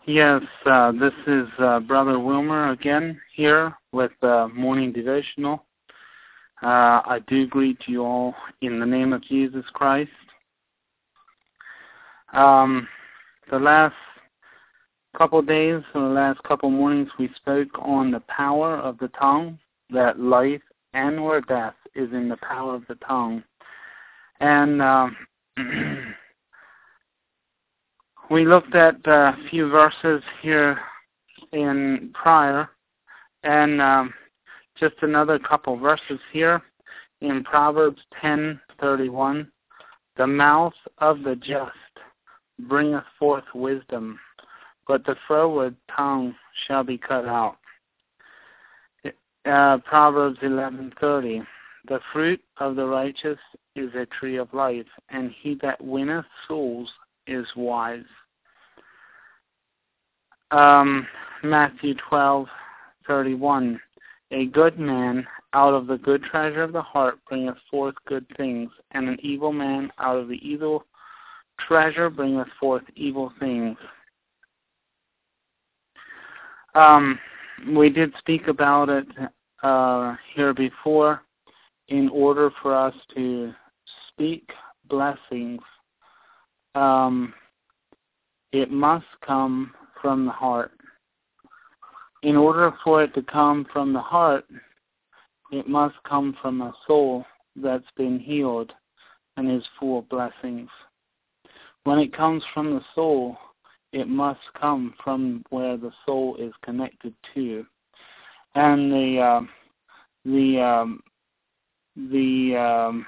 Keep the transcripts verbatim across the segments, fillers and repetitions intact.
Yes, uh, this is uh, Brother Wilmer again here with uh, Morning Devotional. Uh, I do greet you all in the name of Jesus Christ. Um, the last couple days, or the last couple mornings, we spoke on the power of the tongue, that life and or death is in the power of the tongue. And um, we looked at a few verses here in prior, and um, just another couple verses here in Proverbs ten thirty-one. The mouth of the just bringeth forth wisdom, but the froward tongue shall be cut out. Uh, Proverbs eleven thirty. The fruit of the righteous is a tree of life, and he that winneth souls is wise. Um, Matthew twelve thirty-one. A good man out of the good treasure of the heart bringeth forth good things, and an evil man out of the evil treasure bringeth forth evil things. Um, we did speak about it uh, here before. In order for us to speak blessings, um, it must come from the heart. In order for it to come from the heart, it must come from a soul that's been healed and is full of blessings. When it comes from the soul, it must come from where the soul is connected to. And the uh, the um, the um,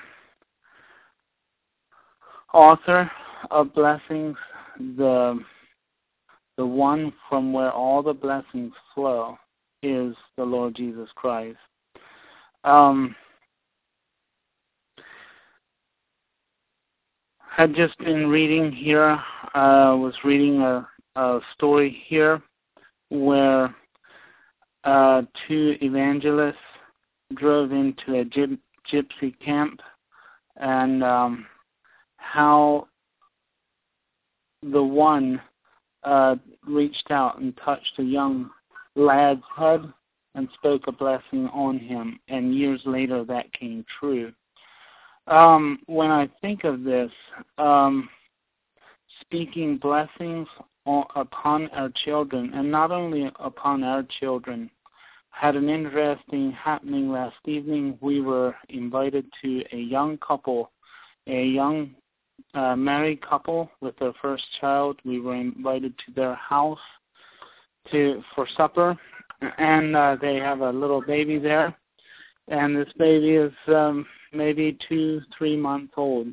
author of blessings, the the one from where all the blessings flow, is the Lord Jesus Christ. Um, had just been reading here, uh, was reading a, a story here where uh, two evangelists drove into a gyp- gypsy camp, and um, how the one uh, reached out and touched a young lad's head and spoke a blessing on him, and years later that came true. Um, when I think of this, um, speaking blessings on, upon our children, and not only upon our children, had an interesting happening last evening. We were invited to a young couple, a young uh, married couple with their first child. We were invited to their house to for supper, and uh, they have a little baby there, and this baby is um, maybe two, three months old.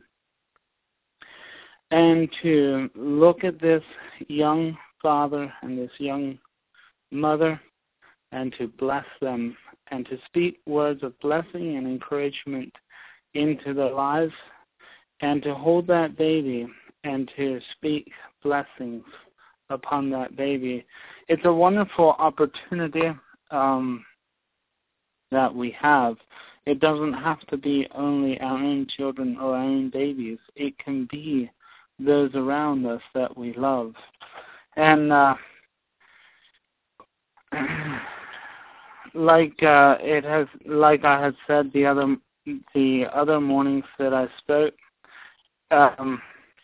And to look at this young father and this young mother, and to bless them, and to speak words of blessing and encouragement into their lives, and to hold that baby and to speak blessings upon that baby. It's a wonderful opportunity um, that we have. It doesn't have to be only our own children or our own babies. It can be those around us that we love. And uh, like uh, it has, like I had said the other the other mornings that I spoke, um,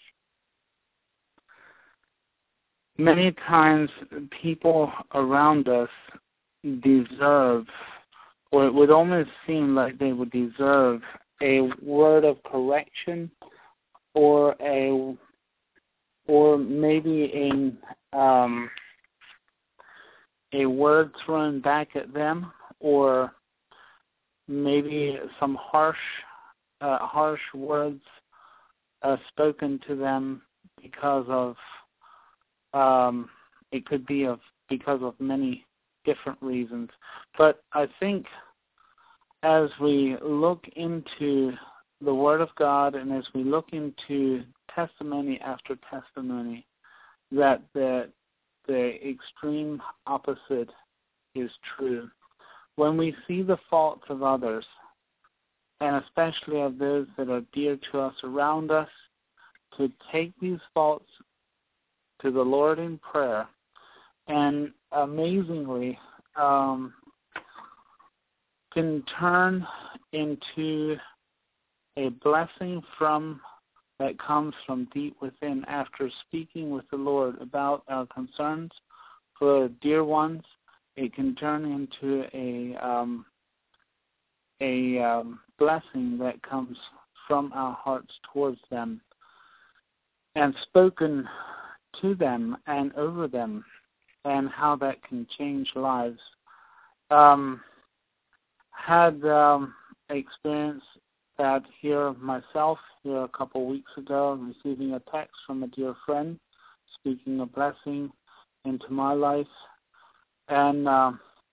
many times people around us deserve, or it would almost seem like they would deserve, a word of correction, or a, or maybe a um, a word thrown back at them, or maybe some harsh, uh, harsh words uh, spoken to them because of, um, it could be of because of many different reasons. But I think as we look into the Word of God and as we look into testimony after testimony, that the the extreme opposite is true. When we see the faults of others, and especially of those that are dear to us around us, to take these faults to the Lord in prayer and amazingly um, can turn into a blessing from that comes from deep within after speaking with the Lord about our concerns for dear ones. It can turn into a um, a um, blessing that comes from our hearts towards them and spoken to them and over them, and how that can change lives. Um, had um, experience that here myself here a couple of weeks ago, receiving a text from a dear friend speaking a blessing into my life, and uh,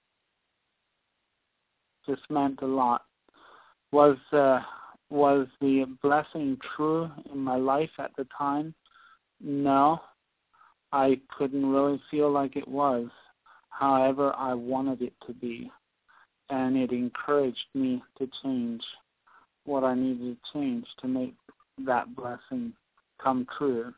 just meant a lot. Was uh, was the blessing true in my life at the time? No, I couldn't really feel like it was. However, I wanted it to be, and it encouraged me to change what I needed to change to make that blessing come true.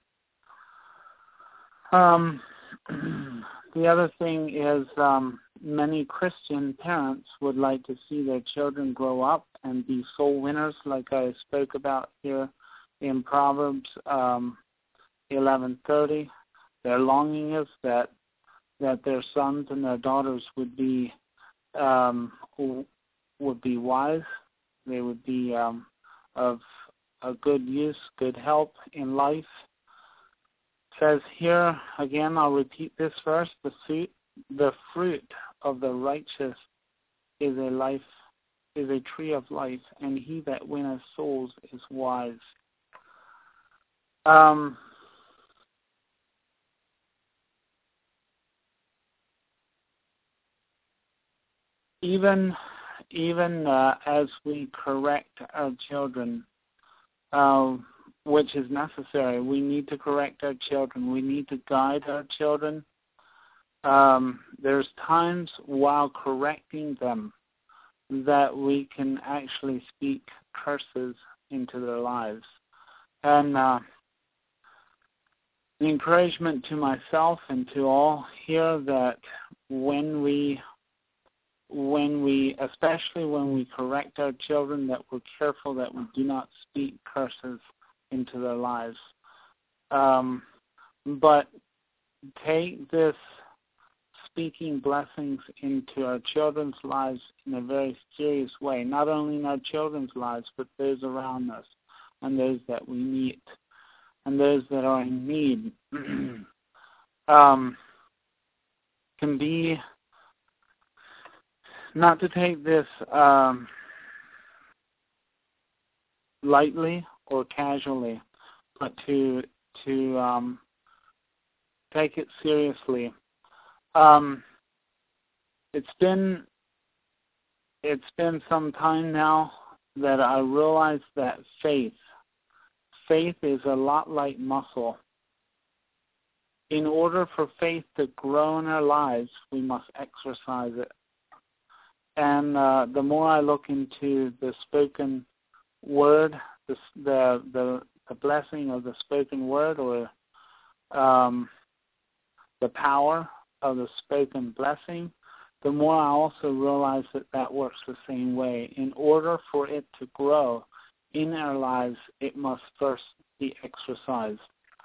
Um, the other thing is um, many Christian parents would like to see their children grow up and be soul winners, like I spoke about here in Proverbs um, eleven thirty. Their longing is that that their sons and their daughters would be um, would be wise. They would be um, of a good use, good help in life. It says here, again, I'll repeat this verse, the fruit, the fruit of the righteous is a life, is a tree of life, and he that winneth souls is wise. Um, even even uh, as we correct our children, uh, which is necessary, we need to correct our children. We need to guide our children. Um, there's times while correcting them that we can actually speak curses into their lives. And uh, the encouragement to myself and to all here that when we when we, especially when we correct our children, that we're careful that we do not speak curses into their lives. Um, but take this speaking blessings into our children's lives in a very serious way, not only in our children's lives, but those around us and those that we meet and those that are in need. um, can be not to take this um, lightly or casually, but to to um, take it seriously. Um, it's been it's been some time now that I realized that faith faith is a lot like muscle. In order for faith to grow in our lives, we must exercise it. And uh, the more I look into the spoken word, the the the, the blessing of the spoken word, or um, the power of the spoken blessing, the more I also realize that that works the same way. In order for it to grow in our lives, it must first be exercised.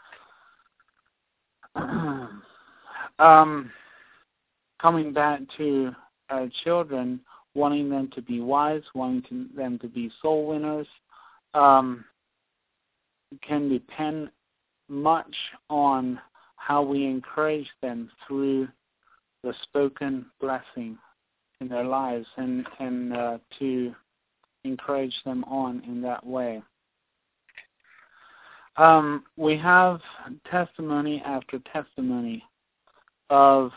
um, coming back to our children, wanting them to be wise, wanting to, them to be soul winners, um, can depend much on how we encourage them through the spoken blessing in their lives, and, and uh, to encourage them on in that way. Um, we have testimony after testimony of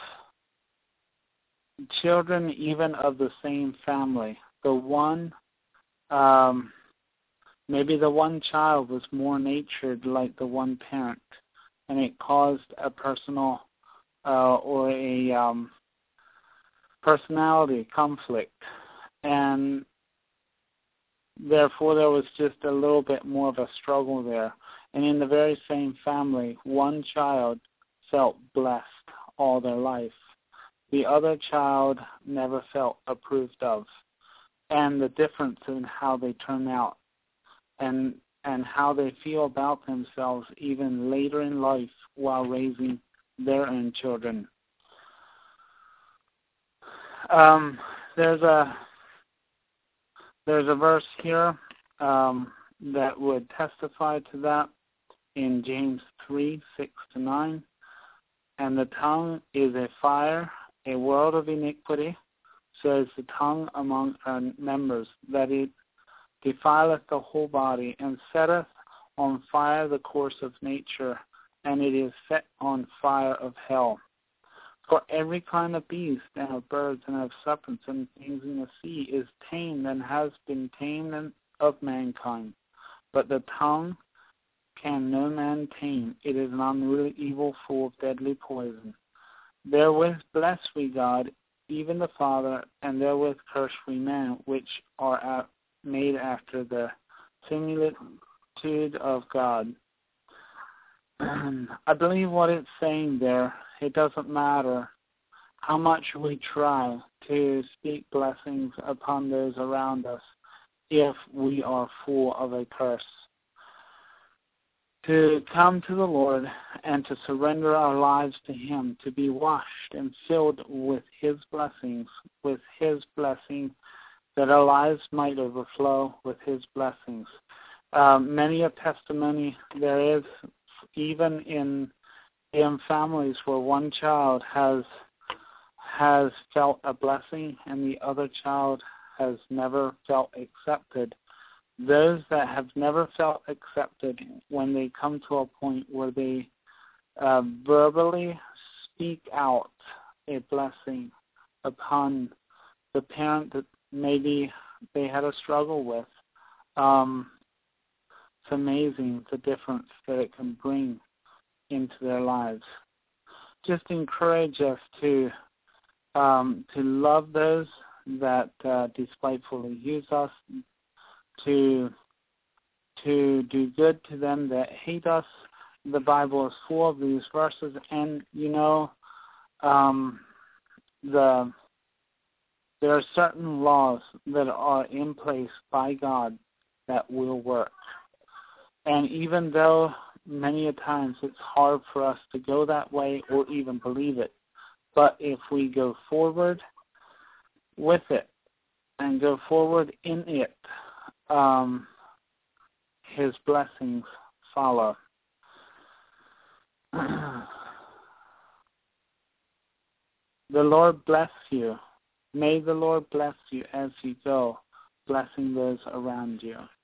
children even of the same family. The one, um, maybe the one child was more natured like the one parent, and it caused a personal uh, or a um, personality conflict, and therefore there was just a little bit more of a struggle there. And in the very same family, one child felt blessed all their life. The other child never felt approved of. And the difference in how they turn out and and how they feel about themselves even later in life while raising their own children. Um, there's a there's a verse here um, that would testify to that in James three, six to nine. And the tongue is a fire, a world of iniquity, so is the tongue among our members, that it defileth the whole body, and setteth on fire the course of nature, and it is set on fire of hell. For every kind of beast, and of birds, and of serpents, and things in the sea is tamed, and has been tamed of mankind. But the tongue can no man tame. It is an unruly evil, full of deadly poison. Therewith bless we God, even the Father, and therewith curse we man, which are at made after the similitude of God. I believe what it's saying there, it doesn't matter how much we try to speak blessings upon those around us if we are full of a curse. To come to the Lord and to surrender our lives to Him, to be washed and filled with His blessings, with His blessing, that our lives might overflow with His blessings. Um, many a testimony there is, even in in families where one child has has felt a blessing and the other child has never felt accepted. Those that have never felt accepted, when they come to a point where they uh, verbally speak out a blessing upon the parent that maybe they had a struggle with, um, it's amazing the difference that it can bring into their lives. Just encourage us to um, to love those that uh, despitefully use us, to to do good to them that hate us. The Bible is full of these verses, and you know, um, the there are certain laws that are in place by God that will work. And even though many a times it's hard for us to go that way or even believe it, but if we go forward with it and go forward in it, um, His blessings follow. The Lord bless you. May the Lord bless you as you go, blessing those around you.